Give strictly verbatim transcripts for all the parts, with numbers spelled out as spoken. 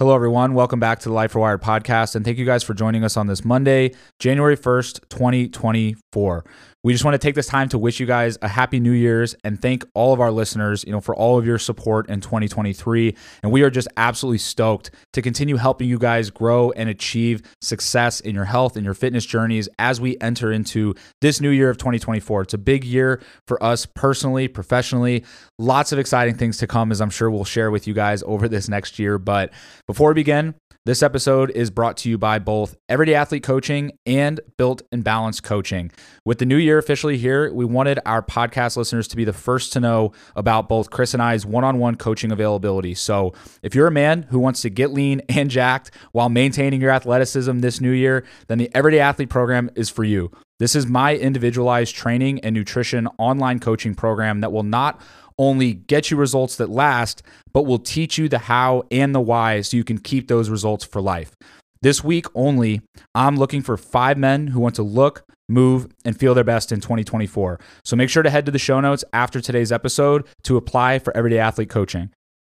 Hello, everyone. Welcome back to the Life Rewired podcast, and thank you guys for joining us on this Monday, January first, twenty twenty-four. We just want to take this time to wish you guys a happy New Year's and thank all of our listeners, you know, for all of your support in twenty twenty-three. And we are just absolutely stoked to continue helping you guys grow and achieve success in your health and your fitness journeys as we enter into this new year of twenty twenty-four. It's a big year for us personally, professionally. Lots of exciting things to come, as I'm sure we'll share with you guys over this next year. But before we begin, this episode is brought to you by both Everyday Athlete Coaching and Built and Balanced Coaching. With the new year officially here, we wanted our podcast listeners to be the first to know about both Chris and I's one-on-one coaching availability. So if you're a man who wants to get lean and jacked while maintaining your athleticism this new year, then the Everyday Athlete program is for you. This is my individualized training and nutrition online coaching program that will not only get you results that last, but will teach you the how and the why so you can keep those results for life. This week only, I'm looking for five men who want to look, move, and feel their best in twenty twenty-four. So make sure to head to the show notes after today's episode to apply for Everyday Athlete Coaching.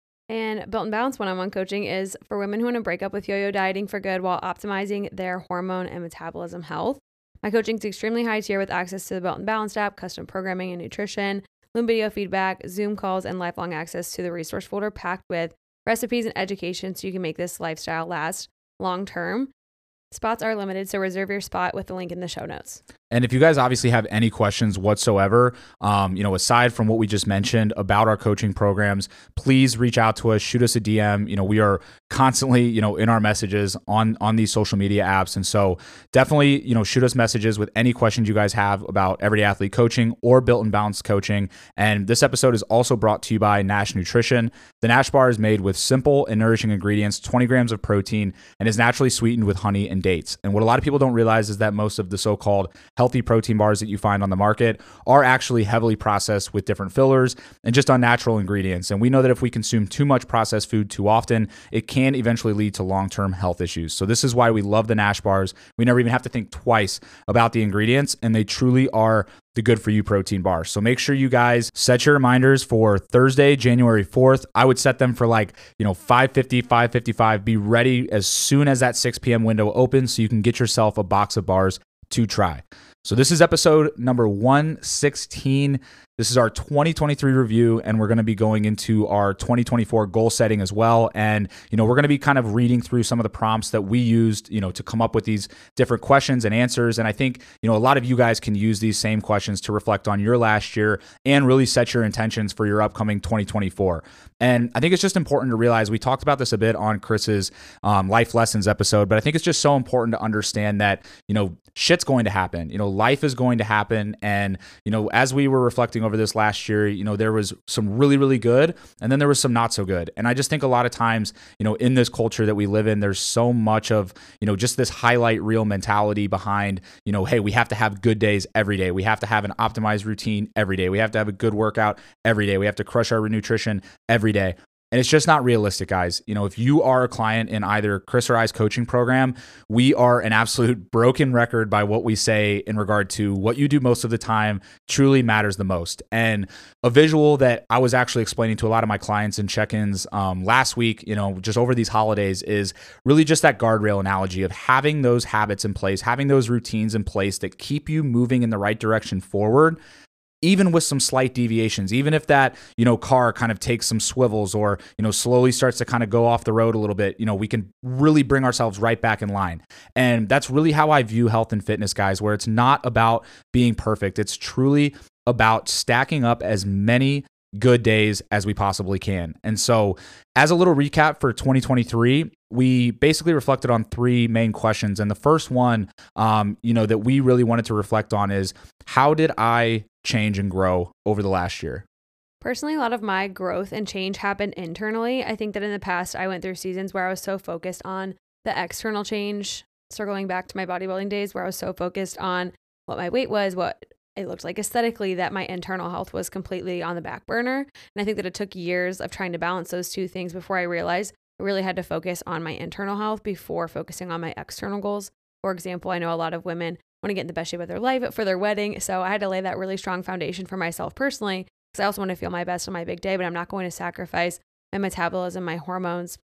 And Built and Balanced one-on-one coaching is for women who want to break up with yo-yo dieting for good while optimizing their hormone and metabolism health. My coaching is extremely high tier with access to the Built and Balanced app, custom programming and nutrition, Loom video feedback, Zoom calls, and lifelong access to the resource folder packed with recipes and education so you can make this lifestyle last long term. Spots are limited, so reserve your spot with the link in the show notes. And if you guys obviously have any questions whatsoever, um, you know, aside from what we just mentioned about our coaching programs, please reach out to us, shoot us a D M. You know, we are constantly, you know, in our messages on, on these social media apps. And so definitely, you know, shoot us messages with any questions you guys have about Everyday Athlete Coaching or Built and Balanced Coaching. And this episode is also brought to you by Nash Nutrition. The Nash bar is made with simple and nourishing ingredients, twenty grams of protein, and is naturally sweetened with honey and dates. And what a lot of people don't realize is that most of the so-called healthy protein bars that you find on the market are actually heavily processed with different fillers and just unnatural ingredients. And we know that if we consume too much processed food too often, it can eventually lead to long-term health issues. So this is why we love the Nash bars. We never even have to think twice about the ingredients, and they truly are the good for you protein bar. So make sure you guys set your reminders for Thursday, January fourth. I would set them for like, you know, five fifty, five fifty-five. Be ready as soon as that six p.m. window opens so you can get yourself a box of bars to try. So this is episode number one sixteen. This is our twenty twenty-three review, and we're going to be going into our twenty twenty-four goal setting as well. And, you know, we're going to be kind of reading through some of the prompts that we used, you know, to come up with these different questions and answers. And I think, you know, a lot of you guys can use these same questions to reflect on your last year and really set your intentions for your upcoming twenty twenty-four. And I think it's just important to realize, we talked about this a bit on Chris's um, life lessons episode, but I think it's just so important to understand that, you know, shit's going to happen. You know, life is going to happen. And, you know, as we were reflecting over this last year, you know, there was some really, really good, and then there was some not so good. And I just think a lot of times, you know, in this culture that we live in, there's so much of, you know, just this highlight reel mentality behind, you know, hey, we have to have good days every day. We have to have an optimized routine every day. We have to have a good workout every day. We have to crush our nutrition every day. And it's just not realistic, guys. You know, if you are a client in either Chris or I's coaching program, we are an absolute broken record by what we say in regard to what you do most of the time truly matters the most. And a visual that I was actually explaining to a lot of my clients in check-ins um, last week, you know, just over these holidays, is really just that guardrail analogy of having those habits in place, having those routines in place that keep you moving in the right direction forward, even with some slight deviations. Even if that, you know, car kind of takes some swivels or, you know, slowly starts to kind of go off the road a little bit, you know, we can really bring ourselves right back in line. And that's really how I view health and fitness, guys, where it's not about being perfect. It's truly about stacking up as many good days as we possibly can. And so as a little recap for twenty twenty-three, we basically reflected on three main questions. And the first one, um, you know, that we really wanted to reflect on is, how did I change and grow over the last year? Personally, a lot of my growth and change happened internally. I think that in the past, I went through seasons where I was so focused on the external change, circling back to my bodybuilding days, where I was so focused on what my weight was, what it looked like aesthetically, that my internal health was completely on the back burner. And I think that it took years of trying to balance those two things before I realized I really had to focus on my internal health before focusing on my external goals. For example, I know a lot of women want to get in the best shape of their life for their wedding. So I had to lay that really strong foundation for myself personally, because I also want to feel my best on my big day, but I'm not going to sacrifice my metabolism, my hormones,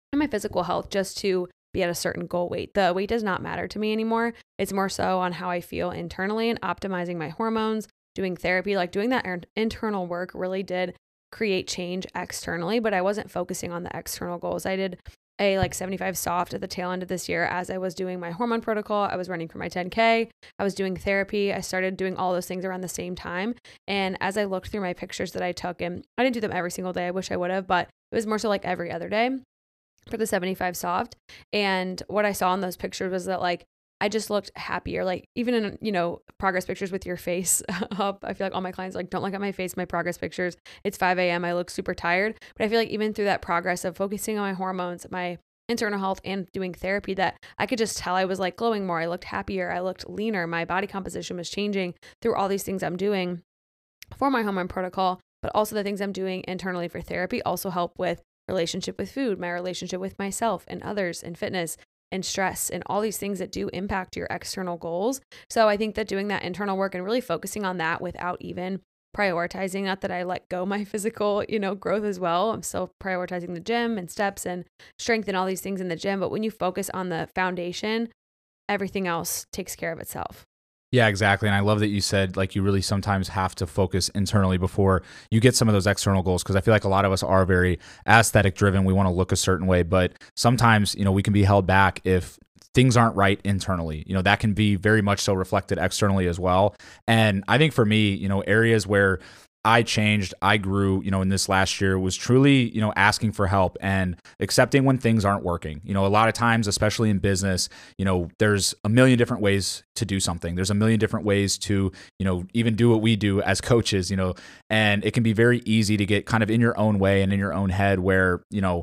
and my physical health just to be at a certain goal weight. The weight does not matter to me anymore. It's more so on how I feel internally and optimizing my hormones, doing therapy, like doing that internal work really did create change externally, but I wasn't focusing on the external goals. I did a like seventy-five soft at the tail end of this year as I was doing my hormone protocol. I was running for my ten K. I was doing therapy. I started doing all those things around the same time. And as I looked through my pictures that I took, and I didn't do them every single day. I wish I would have, but it was more so like every other day for the seventy-five soft. And what I saw in those pictures was that like I just looked happier. Like even in, you know, progress pictures with your face up, I feel like all my clients like, don't look at my face, my progress pictures. It's five a.m. I look super tired. But I feel like even through that progress of focusing on my hormones, my internal health and doing therapy, that I could just tell I was like glowing more. I looked happier. I looked leaner. My body composition was changing through all these things I'm doing for my hormone protocol, but also the things I'm doing internally for therapy also help with relationship with food, my relationship with myself and others, and fitness and stress and all these things that do impact your external goals. So I think that doing that internal work and really focusing on that without even prioritizing, not that I let go my physical, you know, growth as well. I'm still prioritizing the gym and steps and strength and all these things in the gym. But when you focus on the foundation, everything else takes care of itself. Yeah, exactly. And I love that you said like you really sometimes have to focus internally before you get some of those external goals, because I feel like a lot of us are very aesthetic driven. We want to look a certain way, but sometimes, you know, we can be held back if things aren't right internally. You know, that can be very much so reflected externally as well. And I think for me, you know, areas where I changed, I grew, you know, in this last year was truly, you know, asking for help and accepting when things aren't working. You know, a lot of times, especially in business, you know, there's a million different ways to do something. There's a million different ways to, you know, even do what we do as coaches, you know, and it can be very easy to get kind of in your own way and in your own head where, you know,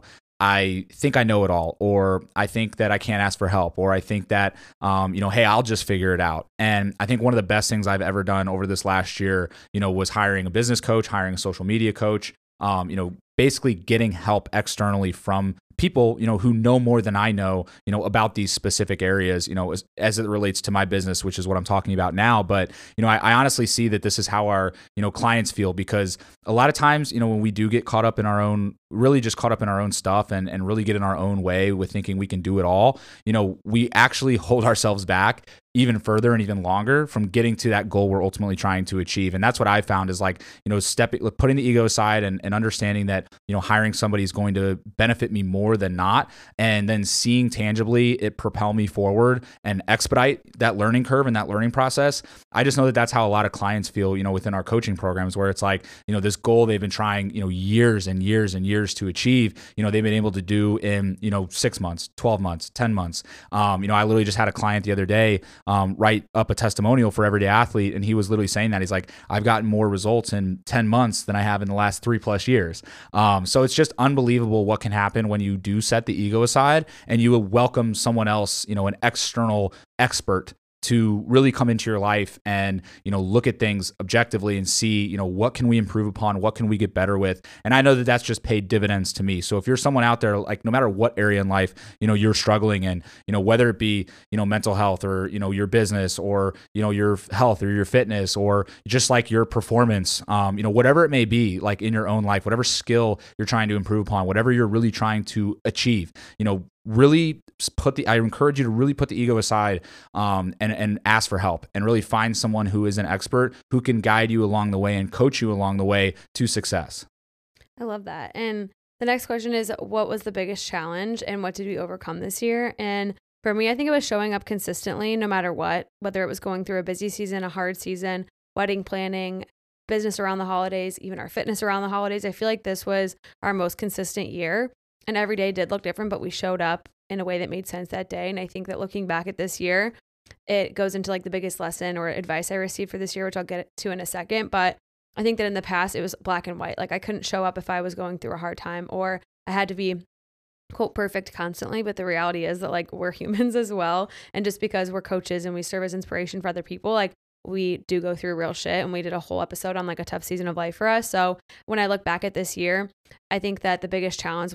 I think I know it all, or I think that I can't ask for help, or I think that, um, you know, hey, I'll just figure it out. And I think one of the best things I've ever done over this last year, you know, was hiring a business coach, hiring a social media coach, um, you know, basically getting help externally from people, you know, who know more than I know, you know, about these specific areas, you know, as, as it relates to my business, which is what I'm talking about now. But, you know, I, I honestly see that this is how our, you know, clients feel, because a lot of times, you know, when we do get caught up in our own, really just caught up in our own stuff and, and really get in our own way with thinking we can do it all, you know, we actually hold ourselves back even further and even longer from getting to that goal we're ultimately trying to achieve. And that's what I found is like, you know, stepping, putting the ego aside and, and understanding that, you know, hiring somebody is going to benefit me more than not. And then seeing tangibly it propel me forward and expedite that learning curve and that learning process. I just know that that's how a lot of clients feel, you know, within our coaching programs, where it's like, you know, this goal they've been trying, you know, years and years and years to achieve, you know, they've been able to do in, you know, six months, twelve months, ten months. Um, you know, I literally just had a client the other day, Um, write up a testimonial for Everyday Athlete. And he was literally saying that he's like, I've gotten more results in ten months than I have in the last three plus years. Um, so it's just unbelievable what can happen when you do set the ego aside and you welcome someone else, you know, an external expert to really come into your life and, you know, look at things objectively and see, you know, what can we improve upon? What can we get better with? And I know that that's just paid dividends to me. So if you're someone out there, like no matter what area in life, you know, you're struggling in, you know, whether it be, you know, mental health or, you know, your business or, you know, your health or your fitness or just like your performance, um, you know, whatever it may be, like in your own life, whatever skill you're trying to improve upon, whatever you're really trying to achieve, you know, really put the, I encourage you to really put the ego aside um, and, and ask for help and really find someone who is an expert who can guide you along the way and coach you along the way to success. I love that. And the next question is, what was the biggest challenge and what did we overcome this year? And for me, I think it was showing up consistently no matter what, whether it was going through a busy season, a hard season, wedding planning, business around the holidays, even our fitness around the holidays. I feel like this was our most consistent year. And every day did look different, but we showed up in a way that made sense that day. And I think that looking back at this year, it goes into like the biggest lesson or advice I received for this year, which I'll get to in a second. But I think that in the past, it was black and white. Like I couldn't show up if I was going through a hard time, or I had to be quote perfect constantly. But the reality is that like we're humans as well. And just because we're coaches and we serve as inspiration for other people, like we do go through real shit. And we did a whole episode on like a tough season of life for us. So when I look back at this year, I think that the biggest challenge was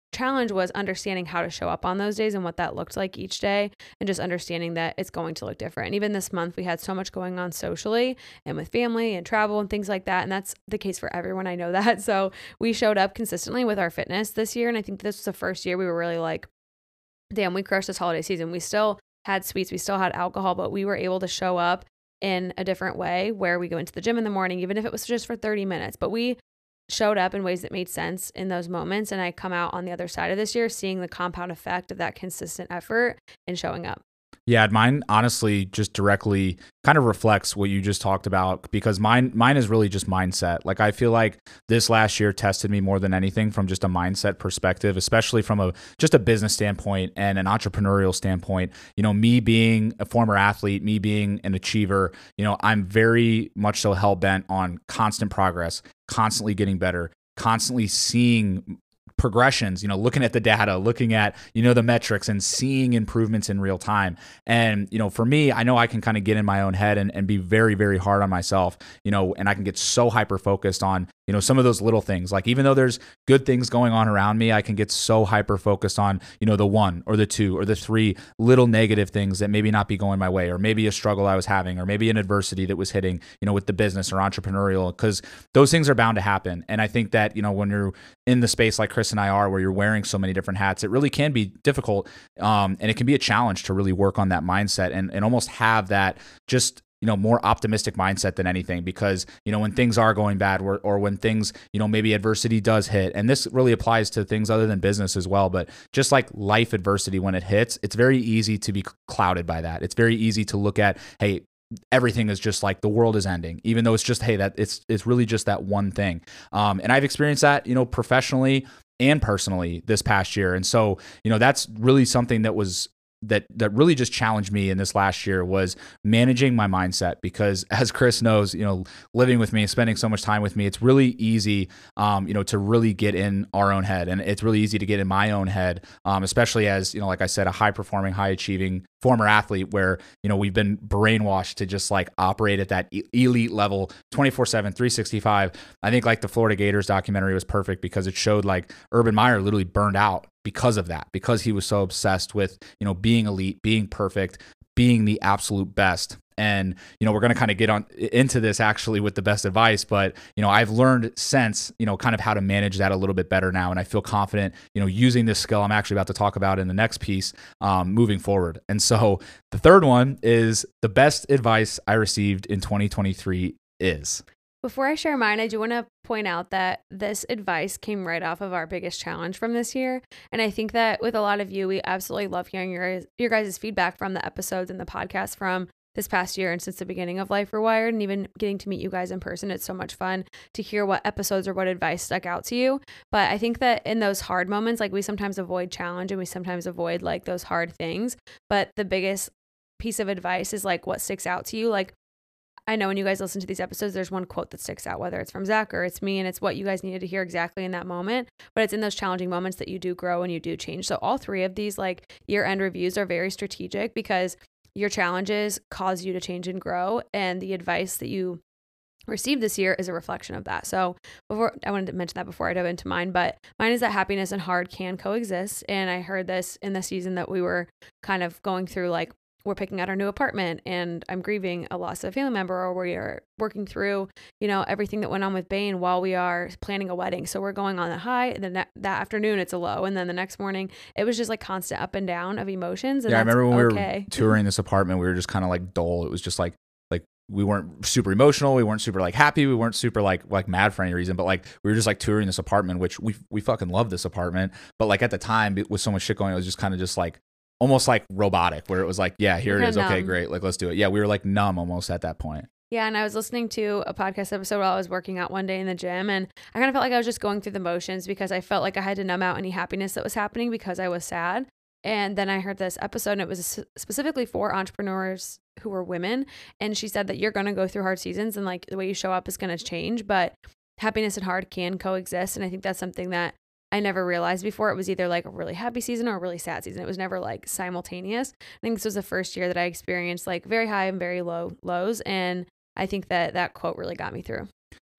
challenge was understanding how to show up on those days and what that looked like each day, and just understanding that it's going to look different. And even this month, we had so much going on socially and with family and travel and things like that. And that's the case for everyone. I know that. So we showed up consistently with our fitness this year. And I think this was the first year we were really like, damn, we crushed this holiday season. We still had sweets, we still had alcohol, but we were able to show up in a different way where we go into the gym in the morning, even if it was just for thirty minutes. But we showed up in ways that made sense in those moments. And I come out on the other side of this year seeing the compound effect of that consistent effort and showing up. Yeah, mine honestly just directly kind of reflects what you just talked about, because mine mine is really just mindset. Like I feel like this last year tested me more than anything from just a mindset perspective, especially from a just a business standpoint and an entrepreneurial standpoint. You know, me being a former athlete, me being an achiever, you know, I'm very much so hell bent on constant progress, constantly getting better, constantly seeing progressions, you know, looking at the data, looking at, you know, the metrics and seeing improvements in real time. And, you know, for me, I know I can kind of get in my own head and, and be very, very hard on myself, you know, and I can get so hyper focused on, you know, some of those little things. Like even though there's good things going on around me, I can get so hyper focused on, you know, the one or the two or the three little negative things that maybe not be going my way, or maybe a struggle I was having, or maybe an adversity that was hitting, you know, with the business or entrepreneurial, because those things are bound to happen. And I think that, you know, when you're in the space like Chris and I are, where you're wearing so many different hats, it really can be difficult. Um, and it can be a challenge to really work on that mindset and, and almost have that just, you know, more optimistic mindset than anything, because, you know, when things are going bad, or, or when things, you know, maybe adversity does hit, and this really applies to things other than business as well, but just like life adversity, when it hits, it's very easy to be clouded by that. It's very easy to look at, hey, everything is just like the world is ending, even though it's just, hey, that it's, it's really just that one thing. Um, and I've experienced that, you know, professionally and personally this past year. And so, you know, that's really something that was that that really just challenged me in this last year, was managing my mindset, because as Chris knows, you know, living with me, spending so much time with me, it's really easy, um, you know, to really get in our own head, and it's really easy to get in my own head, um, especially as, you know, like I said, a high performing, high achieving former athlete, where, you know, we've been brainwashed to just like operate at that e- elite level twenty-four seven, three sixty-five. I think like the Florida Gators documentary was perfect, because it showed like Urban Meyer literally burned out because of that, because he was so obsessed with, you know, being elite, being perfect, being the absolute best. And, you know, we're going to kind of get on into this actually with the best advice, but, you know, I've learned since, you know, kind of how to manage that a little bit better now. And I feel confident, you know, using this skill I'm actually about to talk about in the next piece, um, moving forward. And so the third one is the best advice I received in twenty twenty-three is. Before I share mine, I do want to point out that this advice came right off of our biggest challenge from this year. And I think that with a lot of you, we absolutely love hearing your, your guys' feedback from the episodes and the podcast from this past year and since the beginning of Life Rewired, and even getting to meet you guys in person. It's so much fun to hear what episodes or what advice stuck out to you. But I think that in those hard moments, like we sometimes avoid challenge and we sometimes avoid like those hard things. But the biggest piece of advice is like what sticks out to you. Like, I know when you guys listen to these episodes, there's one quote that sticks out, whether it's from Zach or it's me, and it's what you guys needed to hear exactly in that moment. But it's in those challenging moments that you do grow and you do change. So all three of these like year-end reviews are very strategic, because your challenges cause you to change and grow. And the advice that you received this year is a reflection of that. So before, I wanted to mention that before I dove into mine, but mine is that happiness and hard can coexist. And I heard this in the season that we were kind of going through, like, we're picking out our new apartment and I'm grieving a loss of a family member, or we are working through, you know, everything that went on with Bane while we are planning a wedding. So we're going on a high, and then that, that afternoon it's a low. And then the next morning it was just like constant up and down of emotions. And yeah, I remember when okay. we were touring this apartment, we were just kind of like dull. It was just like, like we weren't super emotional. We weren't super like happy. We weren't super like, like mad for any reason, but like we were just like touring this apartment, which we, we fucking love this apartment. But like at the time with so much shit going on, it was just kind of just like, almost like robotic, where it was like, yeah, here it is. Okay, great. Like, let's do it. Yeah, we were like numb almost at that point. Yeah, and I was listening to a podcast episode while I was working out one day in the gym, and I kind of felt like I was just going through the motions, because I felt like I had to numb out any happiness that was happening because I was sad. And then I heard this episode, and it was specifically for entrepreneurs who were women. And she said that you're going to go through hard seasons, and like the way you show up is going to change, but happiness and hard can coexist. And I think that's something that I never realized before. It was either like a really happy season or a really sad season. It was never like simultaneous. I think this was the first year that I experienced like very high and very low lows. And I think that that quote really got me through.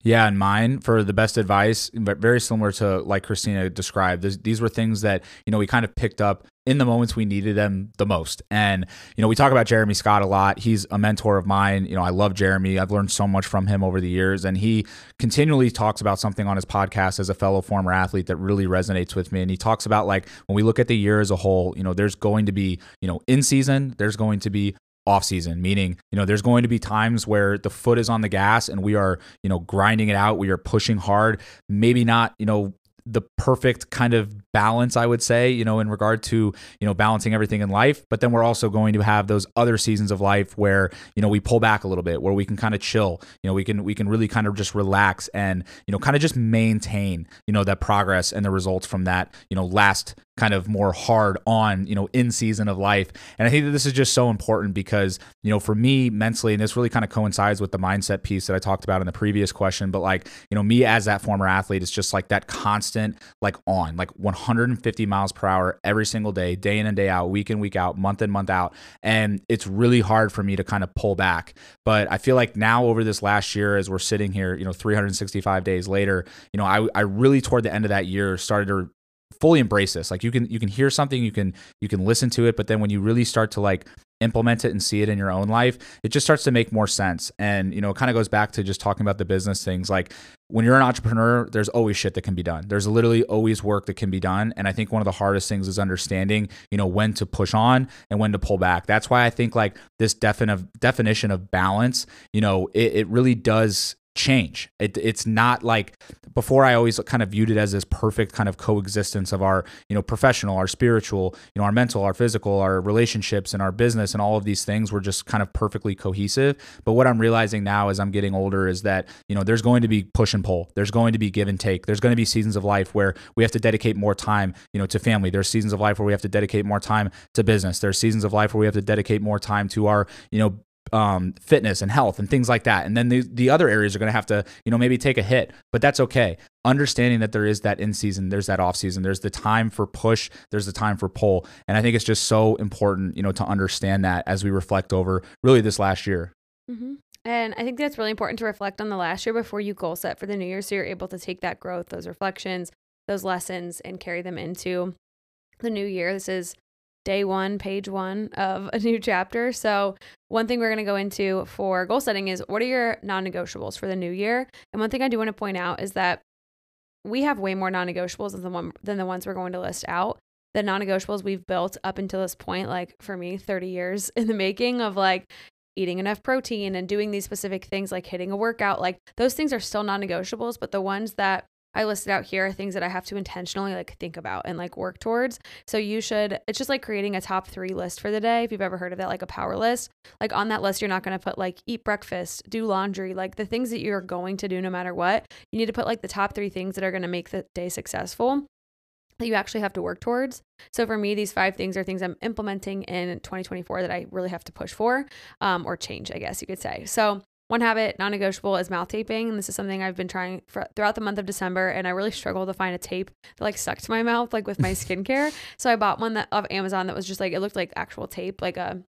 Yeah, and mine for the best advice, but very similar to like Christina described. This, these were things that, you know, we kind of picked up in the moments we needed them the most. And, you know, we talk about Jeremy Scott a lot. He's a mentor of mine. You know, I love Jeremy. I've learned so much from him over the years. And he continually talks about something on his podcast as a fellow former athlete that really resonates with me. And he talks about, like, when we look at the year as a whole, you know, there's going to be, you know, in season, there's going to be off season, meaning, you know, there's going to be times where the foot is on the gas and we are, you know, grinding it out. We are pushing hard, maybe not, you know, the perfect kind of balance, I would say, you know, in regard to, you know, balancing everything in life. But then we're also going to have those other seasons of life where, you know, we pull back a little bit, where we can kind of chill, you know, we can, we can really kind of just relax and, you know, kind of just maintain, you know, that progress and the results from that, you know, last kind of more hard on, you know, in season of life. And I think that this is just so important because, you know, for me mentally, and this really kind of coincides with the mindset piece that I talked about in the previous question, but like, you know, me as that former athlete is just like that constant, like on, like one hundred fifty miles per hour every single day, day in and day out, week in, week out, month in, month out. And it's really hard for me to kind of pull back. But I feel like now over this last year, as we're sitting here, you know, three hundred sixty-five days later, you know, I, I really toward the end of that year started to fully embrace this. Like you can, you can hear something, you can, you can listen to it, but then when you really start to like implement it and see it in your own life, it just starts to make more sense. And, you know, it kind of goes back to just talking about the business things. Like when you're an entrepreneur, there's always shit that can be done. There's literally always work that can be done. And I think one of the hardest things is understanding, you know, when to push on and when to pull back. That's why I think like this defin- definition of balance, you know, it, it really does change. It, it's not like before. I always kind of viewed it as this perfect kind of coexistence of our, you know, professional, our spiritual, you know, our mental, our physical, our relationships and our business, and all of these things were just kind of perfectly cohesive. But what I'm realizing now as I'm getting older is that, you know, there's going to be push and pull. There's going to be give and take. There's going to be seasons of life where we have to dedicate more time, you know, to family. There's seasons of life where we have to dedicate more time to business. There's seasons of life where we have to dedicate more time to our, you know, um, fitness and health and things like that. And then the, the other areas are going to have to, you know, maybe take a hit, but that's okay. Understanding that there is that in season, there's that off season, there's the time for push, there's the time for pull. And I think it's just so important, you know, to understand that as we reflect over really this last year. Mm-hmm. And I think that's really important to reflect on the last year before you goal set for the new year. So you're able to take that growth, those reflections, those lessons, and carry them into the new year. This is day one, page one of a new chapter. So one thing we're going to go into for goal setting is what are your non-negotiables for the new year? And one thing I do want to point out is that we have way more non-negotiables than the one than the ones we're going to list out. The non-negotiables we've built up until this point, like for me, thirty years in the making of like eating enough protein and doing these specific things like hitting a workout, like those things are still non-negotiables, but the ones that I listed out here are things that I have to intentionally like think about and like work towards. So you should, it's just like creating a top three list for the day. If you've ever heard of that, like a power list, like on that list, you're not going to put like eat breakfast, do laundry, like the things that you're going to do no matter what. You need to put like the top three things that are going to make the day successful that you actually have to work towards. So for me, these five things are things I'm implementing in twenty twenty-four that I really have to push for, um, or change, I guess you could say. So one habit, non-negotiable, is mouth taping. And this is something I've been trying for, throughout the month of December. And I really struggled to find a tape that like stuck to my mouth, like with my skincare. So I bought one that off Amazon that was just like, it looked like actual tape, like a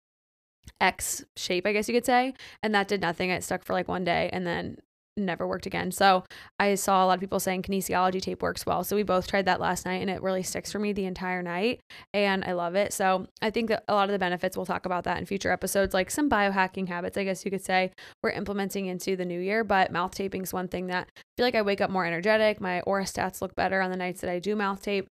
X shape, I guess you could say. And that did nothing. It stuck for like one day and then never worked again. So I saw a lot of people saying kinesiology tape works well. So we both tried that last night and it really sticks for me the entire night. And I love it. So I think that a lot of the benefits, we'll talk about that in future episodes, like some biohacking habits, I guess you could say, we're implementing into the new year. But mouth taping is one thing that I feel like I wake up more energetic. My aura stats look better on the nights that I do mouth tape.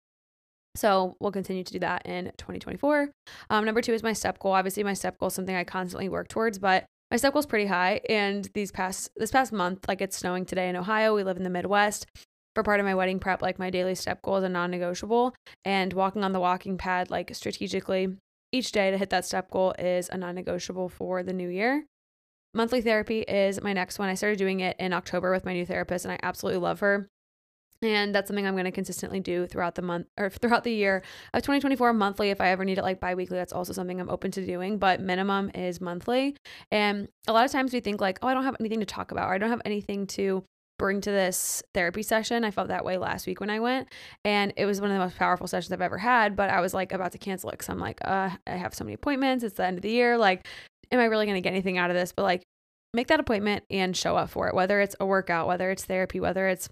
So we'll continue to do that in twenty twenty-four. Um, number two is my step goal. Obviously my step goal is something I constantly work towards, but my step goal is pretty high. And these past, this past month, like it's snowing today in Ohio. We live in the Midwest. For part of my wedding prep, like my daily step goal is a non-negotiable, and walking on the walking pad, like strategically each day to hit that step goal is a non-negotiable for the new year. Monthly therapy is my next one. I started doing it in October with my new therapist and I absolutely love her. And that's something I'm going to consistently do throughout the month or throughout the year of twenty twenty-four monthly. If I ever need it like bi-weekly, that's also something I'm open to doing, but minimum is monthly. And a lot of times we think like, oh, I don't have anything to talk about, or I don't have anything to bring to this therapy session. I felt that way last week when I went, and it was one of the most powerful sessions I've ever had, but I was like about to cancel it because I'm like, uh, I have so many appointments. It's the end of the year. Like, am I really going to get anything out of this? But like, make that appointment and show up for it, whether it's a workout, whether it's therapy, whether it's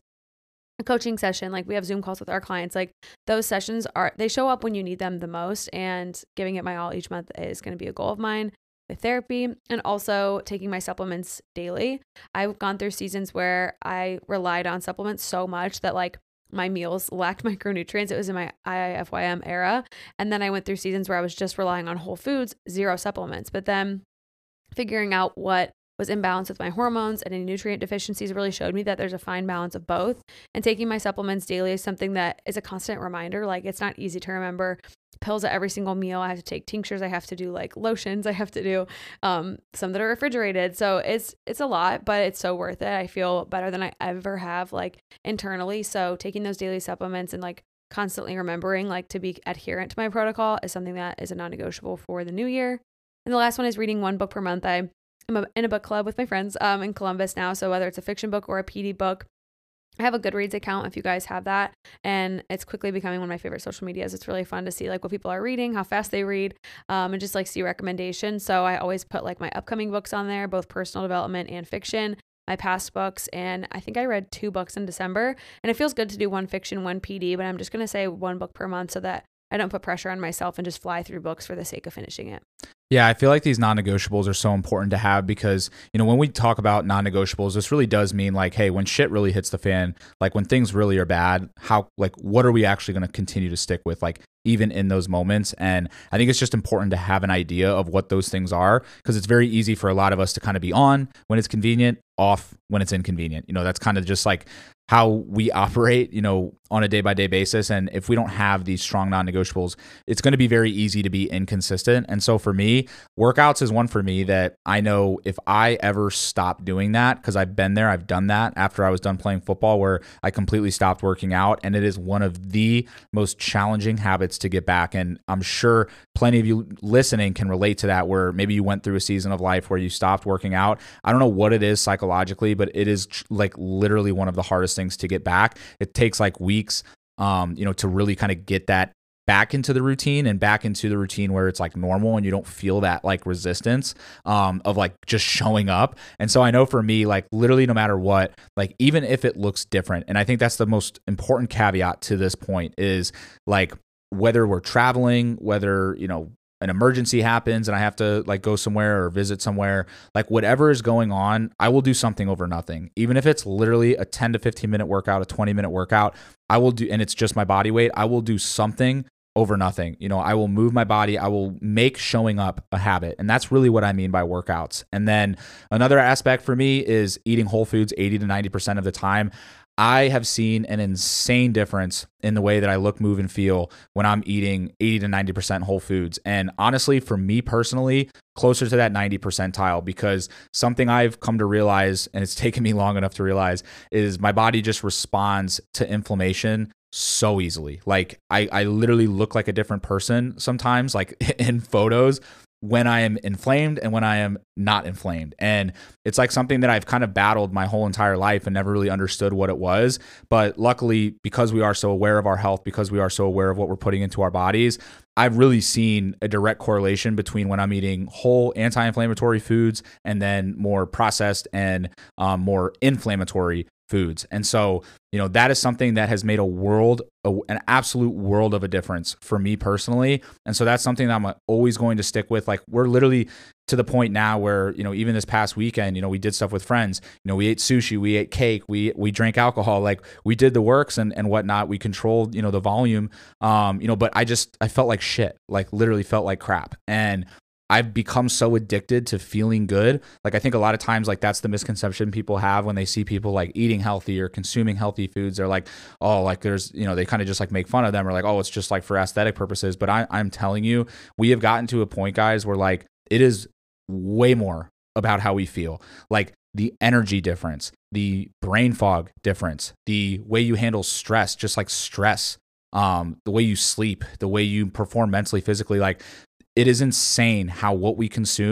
a coaching session. Like we have Zoom calls with our clients. Like those sessions are, they show up when you need them the most, and giving it my all each month is going to be a goal of mine with therapy, and also taking my supplements daily. I've gone through seasons where I relied on supplements so much that like my meals lacked micronutrients. It was in my I I F Y M era. And then I went through seasons where I was just relying on whole foods, zero supplements. But then figuring out what was imbalanced with my hormones and any nutrient deficiencies really showed me that there's a fine balance of both. And taking my supplements daily is something that is a constant reminder. Like it's not easy to remember pills at every single meal. I have to take tinctures. I have to do like lotions. I have to do um, some that are refrigerated. So it's it's a lot, but it's so worth it. I feel better than I ever have like internally. So taking those daily supplements and like constantly remembering like to be adherent to my protocol is something that is a non-negotiable for the new year. And the last one is reading one book per month. I am in a book club with my friends um, in Columbus now. So whether it's a fiction book or a P D book, I have a Goodreads account if you guys have that, and it's quickly becoming one of my favorite social medias. It's really fun to see like what people are reading, how fast they read, um, and just like see recommendations. So I always put like my upcoming books on there, both personal development and fiction, my past books. And I think I read two books in December, and it feels good to do one fiction, one P D, but I'm just going to say one book per month so that I don't put pressure on myself and just fly through books for the sake of finishing it. Yeah, I feel like these non-negotiables are so important to have because, you know, when we talk about non-negotiables, this really does mean like, hey, when shit really hits the fan, like when things really are bad, how, like, what are we actually going to continue to stick with, like, even in those moments? And I think it's just important to have an idea of what those things are, because it's very easy for a lot of us to kind of be on when it's convenient, off when it's inconvenient. You know, that's kind of just like how we operate, you know, on a day-by-day basis. And if we don't have these strong non-negotiables, it's going to be very easy to be inconsistent. And so for me, workouts is one for me that I know if I ever stop doing that, because I've been there, I've done that after I was done playing football where I completely stopped working out. And it is one of the most challenging habits to get back. And I'm sure plenty of you listening can relate to that, where maybe you went through a season of life where you stopped working out. I don't know what it is psychologically, but it is like literally one of the hardest things to get back. It takes like weeks, um, you know, to really kind of get that back into the routine and back into the routine where it's like normal and you don't feel that like resistance um, of like just showing up. And so I know for me, like literally no matter what, like even if it looks different, and I think that's the most important caveat to this point is like whether we're traveling, whether, you know, an emergency happens and I have to like go somewhere or visit somewhere, like whatever is going on, I will do something over nothing. Even if it's literally a ten to fifteen minute workout, a twenty minute workout, I will do, and it's just my body weight, I will do something over nothing. You know, I will move my body. I will make showing up a habit. And that's really what I mean by workouts. And then another aspect for me is eating whole foods eighty to ninety percent of the time. I have seen an insane difference in the way that I look, move, and feel when I'm eating eighty to ninety percent whole foods. And honestly, for me personally, closer to that ninety percentile, because something I've come to realize, and it's taken me long enough to realize, is my body just responds to inflammation so easily. Like I, I literally look like a different person sometimes, like in photos, when I am inflamed and when I am not inflamed. And it's like something that I've kind of battled my whole entire life and never really understood what it was. But luckily, because we are so aware of our health, because we are so aware of what we're putting into our bodies, I've really seen a direct correlation between when I'm eating whole anti-inflammatory foods and then more processed and um, more inflammatory foods. And so, you know, that is something that has made a world, a, an absolute world of a difference for me personally. And so that's something that I'm always going to stick with. Like we're literally to the point now where, you know, even this past weekend, you know, we did stuff with friends, you know, we ate sushi, we ate cake, we, we drank alcohol, like we did the works and, and whatnot. We controlled, you know, the volume, um, you know, but I just, I felt like shit, like literally felt like crap. And I've become so addicted to feeling good. Like I think a lot of times like that's the misconception people have when they see people like eating healthy or consuming healthy foods. They're like, oh, like there's, you know, they kind of just like make fun of them or like, oh, it's just like for aesthetic purposes. But I, I'm telling you, we have gotten to a point, guys, where like it is way more about how we feel. Like the energy difference, the brain fog difference, the way you handle stress, just like stress, um, the way you sleep, the way you perform mentally, physically, like it is insane how what we consume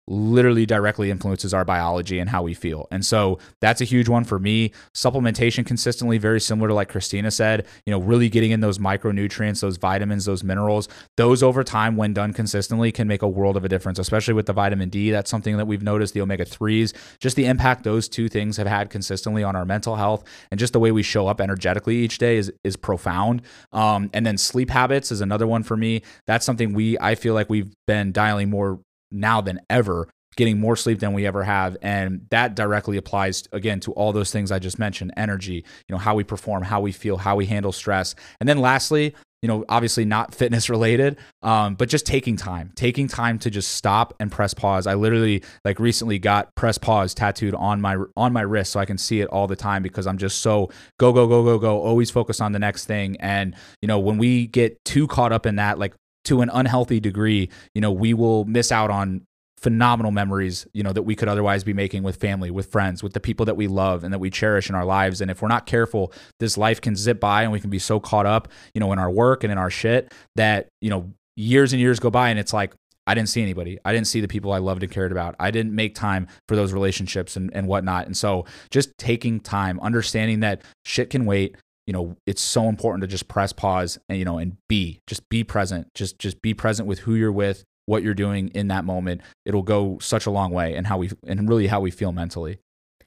literally directly influences our biology and how we feel. And so that's a huge one for me. Supplementation consistently, very similar to like Christina said, you know, really getting in those micronutrients, those vitamins, those minerals, those over time when done consistently can make a world of a difference, especially with the vitamin D. That's something that we've noticed, the omega threes, just the impact those two things have had consistently on our mental health and just the way we show up energetically each day is, is profound. Um, and then sleep habits is another one for me. That's something we, I feel like we've been dialing more now than ever, getting more sleep than we ever have. And that directly applies, again, to all those things I just mentioned: energy, you know, how we perform, how we feel, how we handle stress. And then lastly, you know, obviously not fitness related, um, but just taking time, taking time to just stop and press pause. I literally like recently got press pause tattooed on my, on my wrist so I can see it all the time because I'm just so go, go, go, go, go, always focused on the next thing. And, you know, when we get too caught up in that, like to an unhealthy degree, you know, we will miss out on phenomenal memories, you know, that we could otherwise be making with family, with friends, with the people that we love and that we cherish in our lives. And if we're not careful, this life can zip by and we can be so caught up, you know, in our work and in our shit that, you know, years and years go by and it's like, I didn't see anybody. I didn't see the people I loved and cared about. I didn't make time for those relationships and, and whatnot. And so just taking time, understanding that shit can wait. You know, it's so important to just press pause and, you know, and be, just be present, just, just be present with who you're with, what you're doing in that moment. It'll go such a long way in how we, and really how we feel mentally.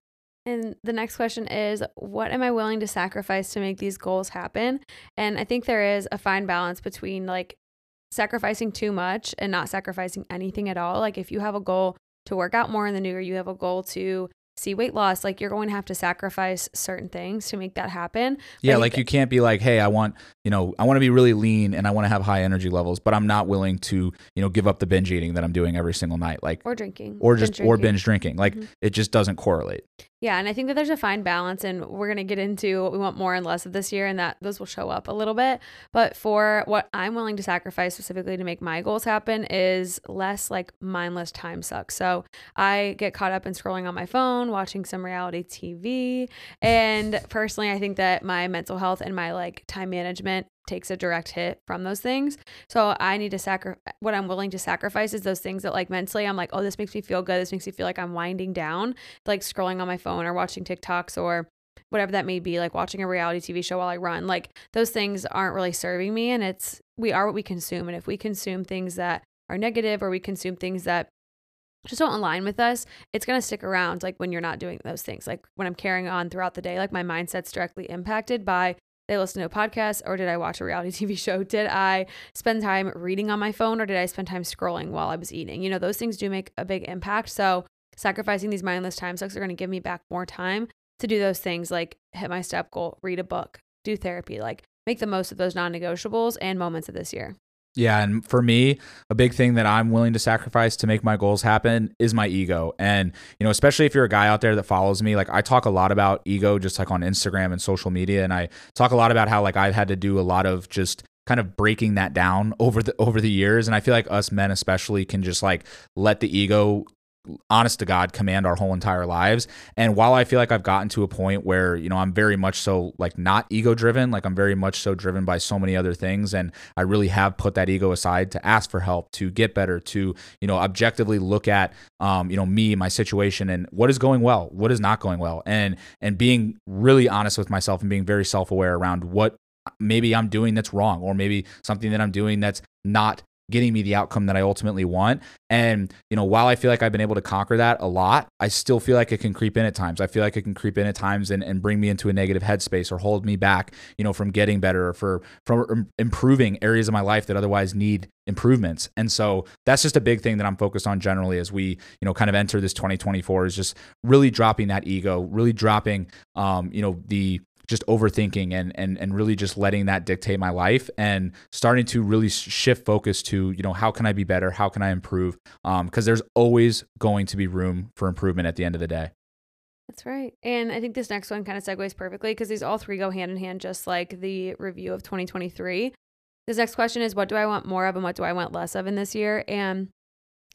And the next question is, what am I willing to sacrifice to make these goals happen? And I think there is a fine balance between like sacrificing too much and not sacrificing anything at all. Like if you have a goal to work out more in the new year, you have a goal to see weight loss, like you're going to have to sacrifice certain things to make that happen. Yeah, like you can't be like, hey, I want, you know, I want to be really lean and I want to have high energy levels, but I'm not willing to, you know, give up the binge eating that I'm doing every single night. Like or drinking. Or just binge or drinking. binge drinking. Like mm-hmm. It just doesn't correlate. Yeah, and I think that there's a fine balance, and we're going to get into what we want more and less of this year, and that those will show up a little bit. But for what I'm willing to sacrifice specifically to make my goals happen is less like mindless time suck. So I get caught up in scrolling on my phone, watching some reality T V, and personally, I think that my mental health and my like time management takes a direct hit from those things. So I need to sacrifice what I'm willing to sacrifice is those things that like mentally I'm like, oh, this makes me feel good. This makes me feel like I'm winding down, like scrolling on my phone or watching TikToks or whatever that may be, like watching a reality T V show while I run. Like those things aren't really serving me, and it's we are what we consume. And if we consume things that are negative or we consume things that just don't align with us, it's going to stick around. Like when you're not doing those things, like when I'm carrying on throughout the day, like my mindset's directly impacted by did I listen to a podcast or did I watch a reality T V show? Did I spend time reading on my phone or did I spend time scrolling while I was eating? You know, those things do make a big impact. So sacrificing these mindless time sucks are going to give me back more time to do those things like hit my step goal, read a book, do therapy, like make the most of those non-negotiables and moments of this year. Yeah. And for me, a big thing that I'm willing to sacrifice to make my goals happen is my ego. And, you know, especially if you're a guy out there that follows me, like I talk a lot about ego just like on Instagram and social media. And I talk a lot about how like I've had to do a lot of just kind of breaking that down over the, over the years. And I feel like us men especially can just like let the ego, honest to God, command our whole entire lives. And while I feel like I've gotten to a point where, you know, I'm very much so like not ego driven, like I'm very much so driven by so many other things. And I really have put that ego aside to ask for help, to get better, to, you know, objectively look at, um, you know, me, my situation and what is going well, what is not going well. And, and being really honest with myself and being very self-aware around what maybe I'm doing that's wrong, or maybe something that I'm doing that's not getting me the outcome that I ultimately want. And, you know, while I feel like I've been able to conquer that a lot, I still feel like it can creep in at times. I feel like it can creep in at times and, and bring me into a negative headspace or hold me back, you know, from getting better or for, from improving areas of my life that otherwise need improvements. And so that's just a big thing that I'm focused on generally as we, you know, kind of enter this twenty twenty-four is just really dropping that ego, really dropping, um, you know, the, just overthinking and and and really just letting that dictate my life and starting to really shift focus to, you know, how can I be better? How can I improve? Um, because there's always going to be room for improvement at the end of the day. That's right. And I think this next one kind of segues perfectly because these all three go hand in hand, just like the review of twenty twenty-three. This next question is, what do I want more of and what do I want less of in this year? And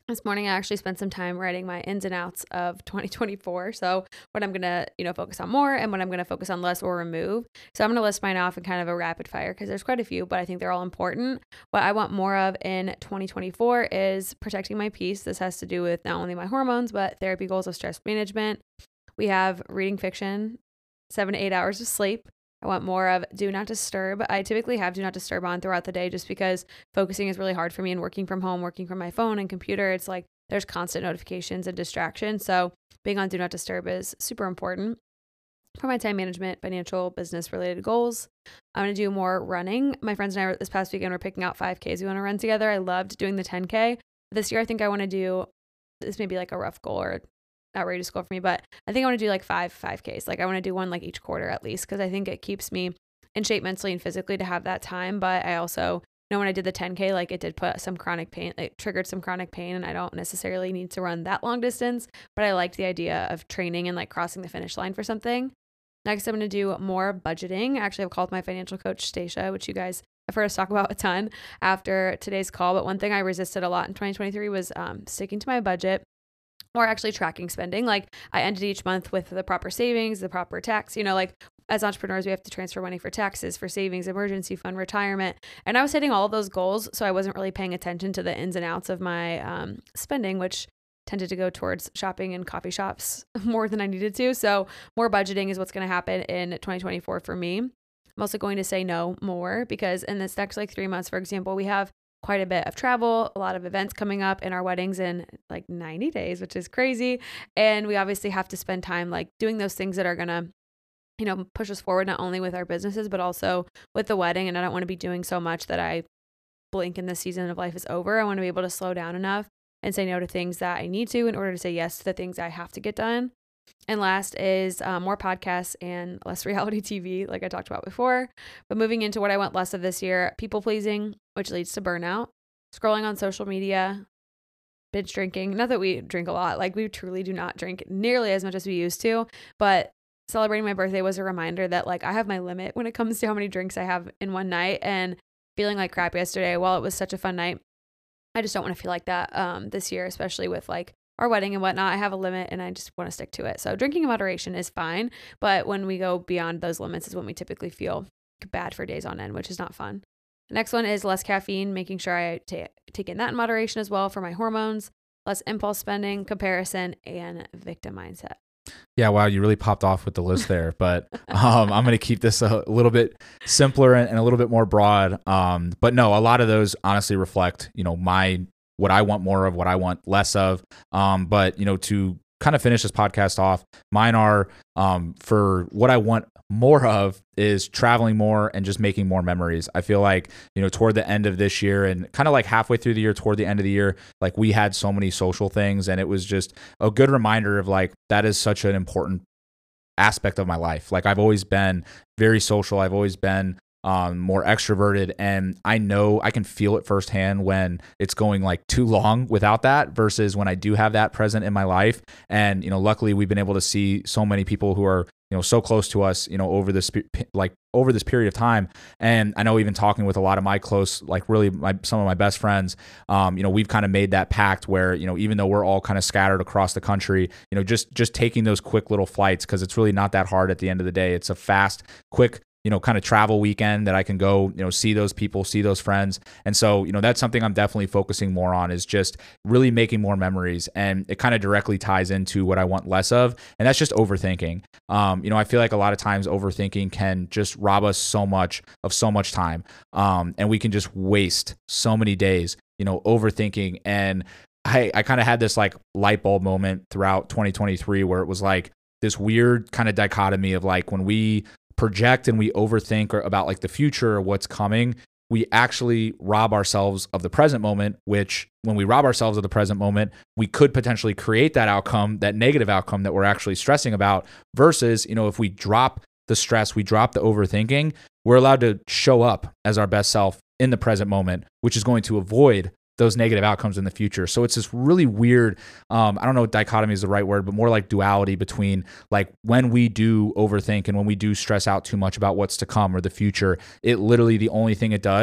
This morning, I actually spent some time writing my ins and outs of twenty twenty-four. So what I'm going to, you know, focus on more and what I'm going to focus on less or remove. So I'm going to list mine off in kind of a rapid fire because there's quite a few, but I think they're all important. What I want more of in twenty twenty-four is protecting my peace. This has to do with not only my hormones, but therapy goals of stress management. We have reading fiction, seven to eight hours of sleep. I want more of do not disturb. I typically have do not disturb on throughout the day just because focusing is really hard for me and working from home, working from my phone and computer. It's like there's constant notifications and distraction. So being on do not disturb is super important. For my time management, financial, business related goals, I'm going to do more running. My friends and I this past weekend were picking out five Ks we want to run together. I loved doing the ten K. This year, I think I want to do, this may be like a rough goal or outrageous goal for me, but I think I want to do like five five Ks. Like I want to do one like each quarter at least, because I think it keeps me in shape mentally and physically to have that time. But I also know when I did the ten K, like it did put some chronic pain, it triggered some chronic pain, and I don't necessarily need to run that long distance, but I liked the idea of training and like crossing the finish line for something. Next, I'm going to do more budgeting. Actually, I've called my financial coach, Stacia, which you guys have heard us talk about a ton after today's call. But one thing I resisted a lot in twenty twenty-three was um, sticking to my budget, or actually tracking spending. Like I ended each month with the proper savings, the proper tax, you know, like as entrepreneurs, we have to transfer money for taxes, for savings, emergency fund, retirement. And I was hitting all of those goals. So I wasn't really paying attention to the ins and outs of my um, spending, which tended to go towards shopping in coffee shops more than I needed to. So more budgeting is what's going to happen in twenty twenty-four for me. I'm also going to say no more because in this next like three months, for example, we have quite a bit of travel, a lot of events coming up, and our wedding's in like ninety days, which is crazy. And we obviously have to spend time like doing those things that are going to, you know, push us forward, not only with our businesses, but also with the wedding. And I don't want to be doing so much that I blink and this season of life is over. I want to be able to slow down enough and say no to things that I need to in order to say yes to the things I have to get done. And last is uh, more podcasts and less reality T V, like I talked about before. But moving into what I want less of this year, people pleasing, which leads to burnout, scrolling on social media, binge drinking. Not that we drink a lot, like we truly do not drink nearly as much as we used to, but celebrating my birthday was a reminder that like I have my limit when it comes to how many drinks I have in one night, and feeling like crap yesterday, while it was such a fun night, I just don't want to feel like that um, this year, especially with like our wedding and whatnot. I have a limit and I just want to stick to it. So drinking in moderation is fine. But when we go beyond those limits is when we typically feel bad for days on end, which is not fun. The next one is less caffeine, making sure I t- take in that in moderation as well for my hormones, less impulse spending, comparison, and victim mindset. Yeah, wow, you really popped off with the list there, but um, I'm going to keep this a little bit simpler and, and a little bit more broad. Um, but no, a lot of those honestly reflect, you know, my what I want more of, what I want less of. Um, but, you know, to kind of finish this podcast off, mine are um, for what I want more of is traveling more and just making more memories. I feel like, you know, toward the end of this year and kind of like halfway through the year, toward the end of the year, like we had so many social things, and it was just a good reminder of like, that is such an important aspect of my life. Like I've always been very social. I've always been um, more extroverted, and I know I can feel it firsthand when it's going like too long without that versus when I do have that present in my life. And, you know, luckily we've been able to see so many people who are, you know, so close to us, you know, over this, like over this period of time. And I know even talking with a lot of my close, like really my, some of my best friends, um, you know, we've kind of made that pact where, you know, even though we're all kind of scattered across the country, you know, just, just taking those quick little flights, cause it's really not that hard at the end of the day. It's a fast, quick, you know, kind of travel weekend that I can go, you know, see those people, see those friends. And so, you know, that's something I'm definitely focusing more on, is just really making more memories. And it kind of directly ties into what I want less of. And that's just overthinking. Um, you know, I feel like a lot of times overthinking can just rob us so much of so much time. Um, and we can just waste so many days, you know, overthinking. And I, I kind of had this like light bulb moment throughout twenty twenty-three where it was like this weird kind of dichotomy of like when we project and we overthink or about like the future or what's coming, we actually rob ourselves of the present moment, which when we rob ourselves of the present moment, we could potentially create that outcome, that negative outcome that we're actually stressing about, versus, you know, if we drop the stress, we drop the overthinking, we're allowed to show up as our best self in the present moment, which is going to avoid those negative outcomes in the future. So it's this really weird, um, I don't know if dichotomy is the right word, but more like duality between like when we do overthink and when we do stress out too much about what's to come or the future, it literally, the only thing it does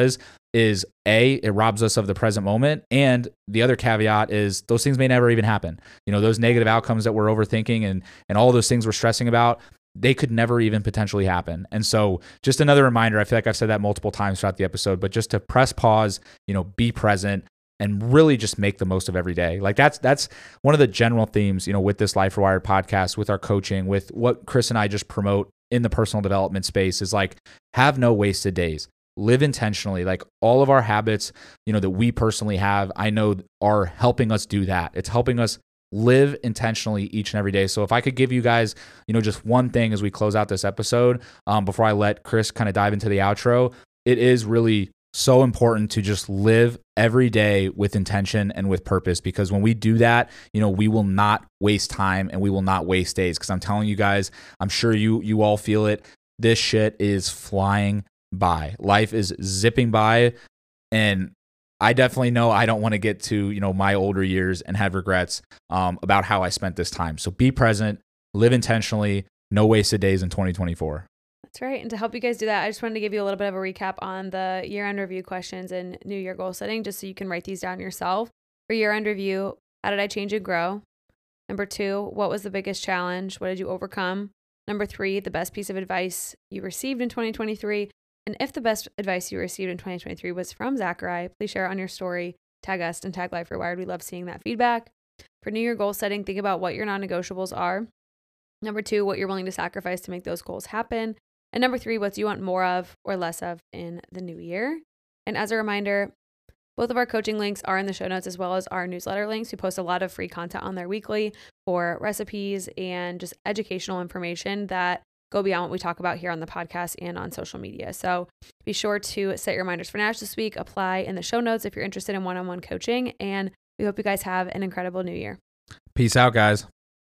is A, it robs us of the present moment. And the other caveat is those things may never even happen. You know, those negative outcomes that we're overthinking and, and all those things we're stressing about, they could never even potentially happen. And so just another reminder, I feel like I've said that multiple times throughout the episode, but just to press pause, you know, be present and really just make the most of every day. Like that's, that's one of the general themes, you know, with this Life Rewired podcast, with our coaching, with what Chris and I just promote in the personal development space is like, have no wasted days. Live intentionally. Like all of our habits, you know, that we personally have, I know are helping us do that. It's helping us live intentionally each and every day. So if I could give you guys, you know, just one thing as we close out this episode, um, before I let Chris kind of dive into the outro, it is really so important to just live every day with intention and with purpose, because when we do that, you know, we will not waste time and we will not waste days. Because I'm telling you guys, I'm sure you you all feel it. This shit is flying by. Life is zipping by, and I definitely know I don't want to get to, you know, my older years and have regrets um, about how I spent this time. So be present, live intentionally, no wasted days in twenty twenty-four. That's right. And to help you guys do that, I just wanted to give you a little bit of a recap on the year-end review questions and New Year goal setting, just so you can write these down yourself. For year-end review, how did I change and grow? Number two, what was the biggest challenge? What did you overcome? Number three, the best piece of advice you received in twenty twenty-three. And if the best advice you received in twenty twenty-three was from Zachary, please share it on your story, tag us, and tag Life Rewired. We love seeing that feedback. For New Year goal setting, think about what your non-negotiables are. Number two, what you're willing to sacrifice to make those goals happen. And number three, what do you want more of or less of in the new year? And as a reminder, both of our coaching links are in the show notes, as well as our newsletter links. We post a lot of free content on there weekly for recipes and just educational information that go beyond what we talk about here on the podcast and on social media. So be sure to set your reminders for Nash this week, apply in the show notes if you're interested in one-on-one coaching, and we hope you guys have an incredible new year. Peace out, guys.